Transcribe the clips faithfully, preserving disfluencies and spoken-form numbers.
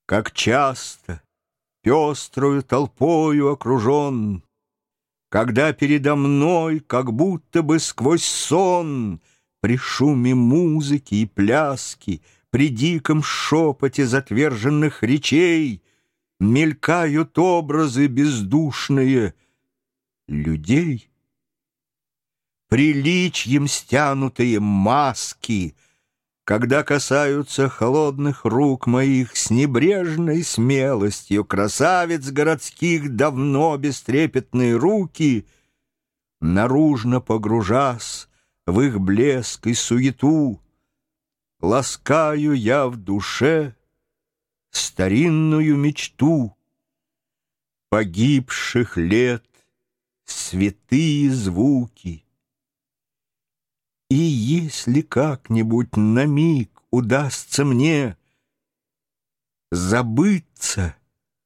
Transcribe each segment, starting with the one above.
Как часто, пеструю толпою окружен, когда передо мной, как будто бы сквозь сон, при шуме музыки и пляски, при диком шепоте затверженных речей мелькают образы бездушные людей, приличьем стянутые маски, когда касаются холодных рук моих с небрежной смелостью красавиц городских давно бестрепетные руки, наружно погружась в их блеск и суету, ласкаю я в душе старинную мечту погибших лет, святые звуки. И если как-нибудь на миг удастся мне забыться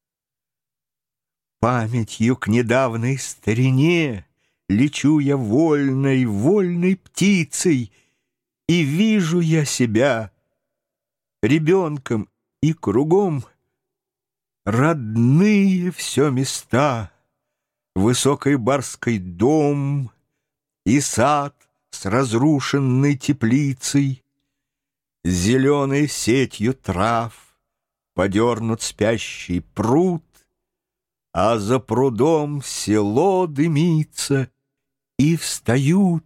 памятью к недавней старине, лечу я вольной, вольной птицей, и вижу я себя ребенком, и кругом родные все места, высокий барский дом и сад с разрушенной теплицей, зеленой сетью трав подернут спящий пруд, а за прудом село дымится, и встают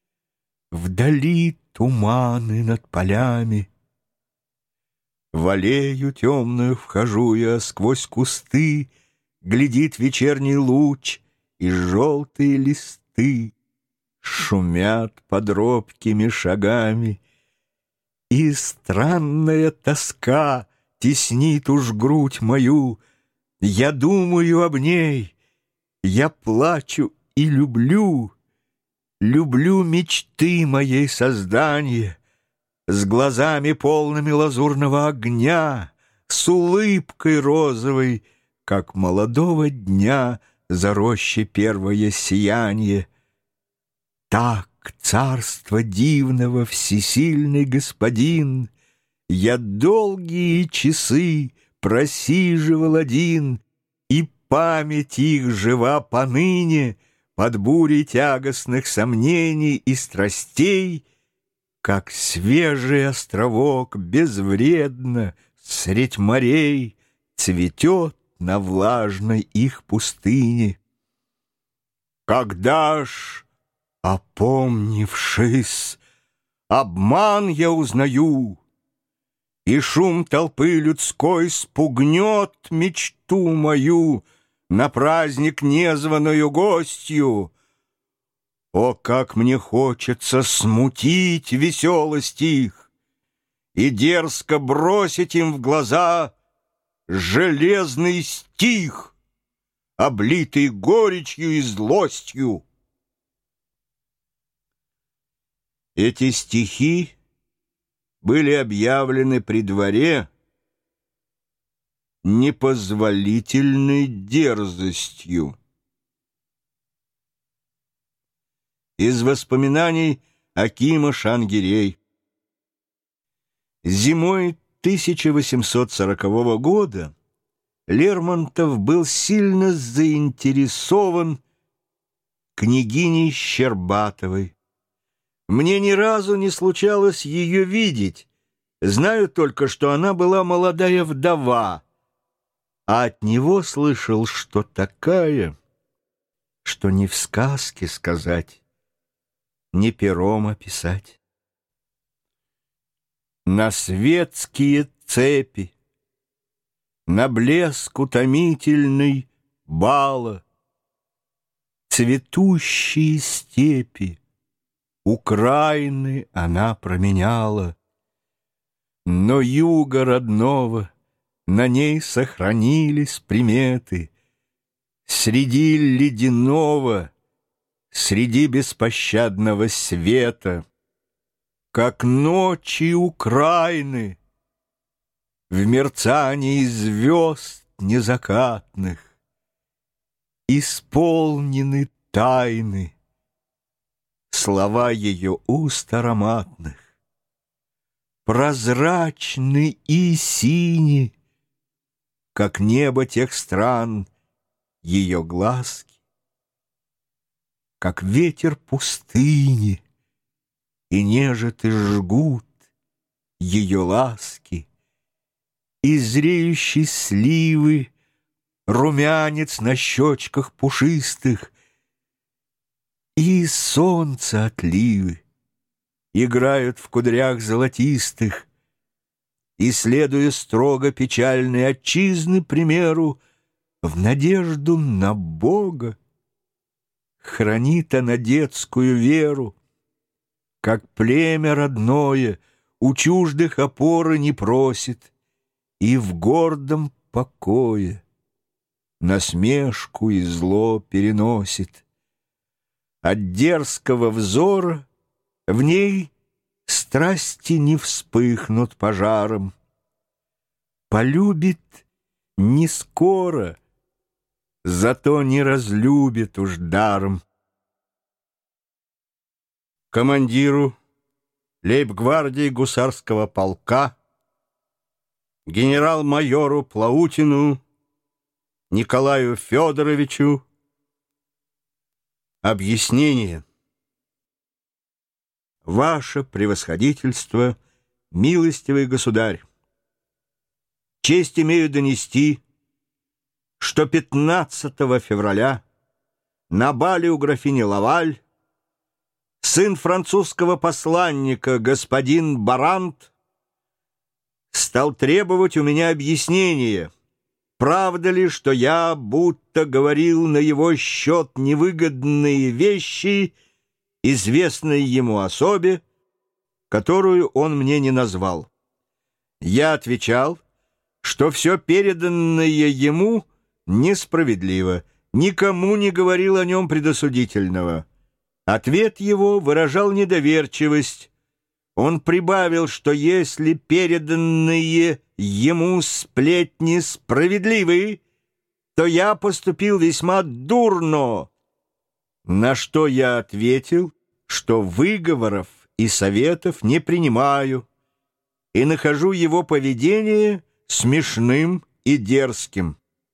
вдали туманы над полями. В аллею темную вхожу я, сквозь кусты глядит вечерний луч, и желтые листы шумят под робкими шагами, и странная тоска теснит уж грудь мою. Я думаю об ней, я плачу и люблю, люблю мечты моей создания, с глазами полными лазурного огня, с улыбкой розовой, как молодого дня за рощей первое сияние. Так, царство дивного, всесильный господин, я долгие часы просиживал один, и память их жива поныне под бурей тягостных сомнений и страстей, как свежий островок безвредно средь морей цветет на влажной их пустыне. Когда ж, опомнившись, обман я узнаю, и шум толпы людской спугнет мечту мою на праздник незваную гостью, о, как мне хочется смутить веселость их и дерзко бросить им в глаза железный стих, облитый горечью и злостью. Эти стихи были объявлены при дворе непозволительной дерзостью. Из воспоминаний Акима Шангирей. Зимой тысяча восемьсот сорокового года Лермонтов был сильно заинтересован княгиней Щербатовой. Мне ни разу не случалось ее видеть, знаю только, что она была молодая вдова, а от него слышал, что такая, что ни в сказке сказать, ни пером описать. На светские цепи, на блеск утомительный бала, цветущие степи Украины она променяла, но юга родного на ней сохранились приметы. Среди ледяного, среди беспощадного света, как ночи Украины, в мерцании звезд незакатных исполнены тайны слова ее уст ароматных. Прозрачны и сини как небо тех стран ее глазки, как ветер пустыни, и нежат и жгут ее ласки, и зреющей сливы румянец на щечках пушистых, и солнце отливы играют в кудрях золотистых, и, следуя строго печальной отчизны примеру, в надежду на Бога хранит она детскую веру, как племя родное у чуждых опоры не просит, и в гордом покое насмешку и зло переносит. От дерзкого взора в ней страсти не вспыхнут пожаром. Полюбит не скоро, зато не разлюбит уж даром. Командиру лейб-гвардии гусарского полка, генерал-майору Плаутину Николаю Федоровичу объяснение. Ваше превосходительство, милостивый государь, честь имею донести, что пятнадцатого февраля на бале у графини Лаваль сын французского посланника господин Барант стал требовать у меня объяснения, правда ли, что я будто говорил на его счет невыгодные вещи известной ему особе, которую он мне не назвал. Я отвечал, что все переданное ему несправедливо, никому не говорил о нем предосудительного. Ответ его выражал недоверчивость. Он прибавил, что если переданные ему сплетни справедливы, то я поступил весьма дурно. На что я ответил, что выговоров и советов не принимаю и нахожу его поведение смешным и дерзким.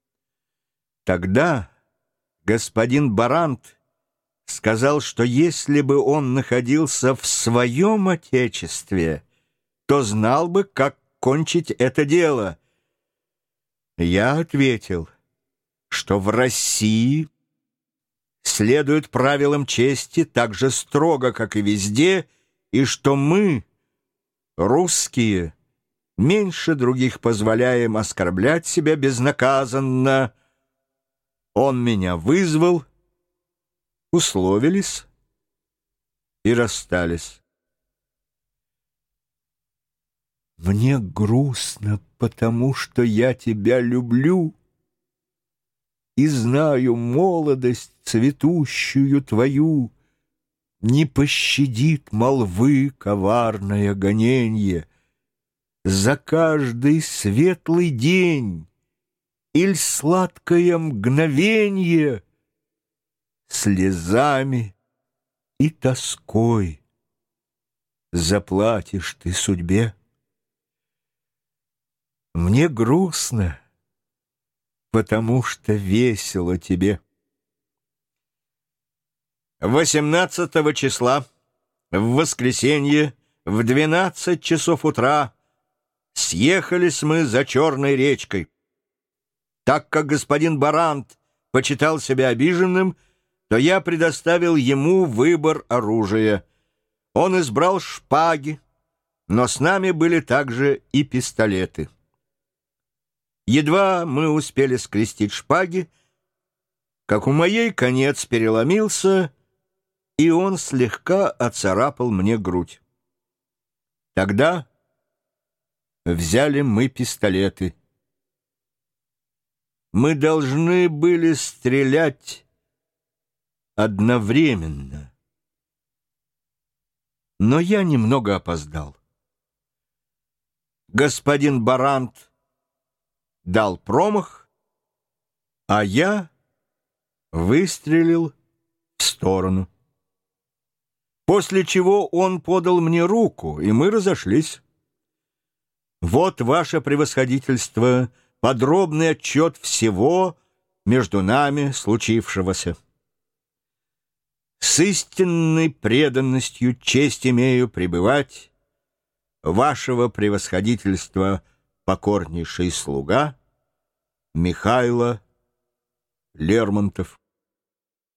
Тогда господин Барант сказал, что если бы он находился в своем отечестве, то знал бы, как кончить это дело. Я ответил, что в России следует правилам чести так же строго, как и везде, и что мы, русские, меньше других позволяем оскорблять себя безнаказанно. Он меня вызвал, условились и расстались. Мне грустно, потому что я тебя люблю и знаю молодость цветущую твою, не пощадит молвы коварное гоненье. За каждый светлый день иль сладкое мгновенье слезами и тоской заплатишь ты судьбе. Мне грустно, потому что весело тебе. восемнадцатого числа, в воскресенье, в двенадцать часов утра, съехались мы за Черной речкой. Так как господин Барант почитал себя обиженным, то я предоставил ему выбор оружия. Он избрал шпаги, но с нами были также и пистолеты. Едва мы успели скрестить шпаги, как у моей конец переломился, и он слегка оцарапал мне грудь. Тогда взяли мы пистолеты. Мы должны были стрелять одновременно. Но я немного опоздал. Господин Барант дал промах, а я выстрелил в сторону. После чего он подал мне руку, и мы разошлись. Вот, ваше превосходительство, подробный отчет всего между нами случившегося. С истинной преданностью честь имею пребывать, вашего превосходительства покорнейший слуга Михайло Лермонтов.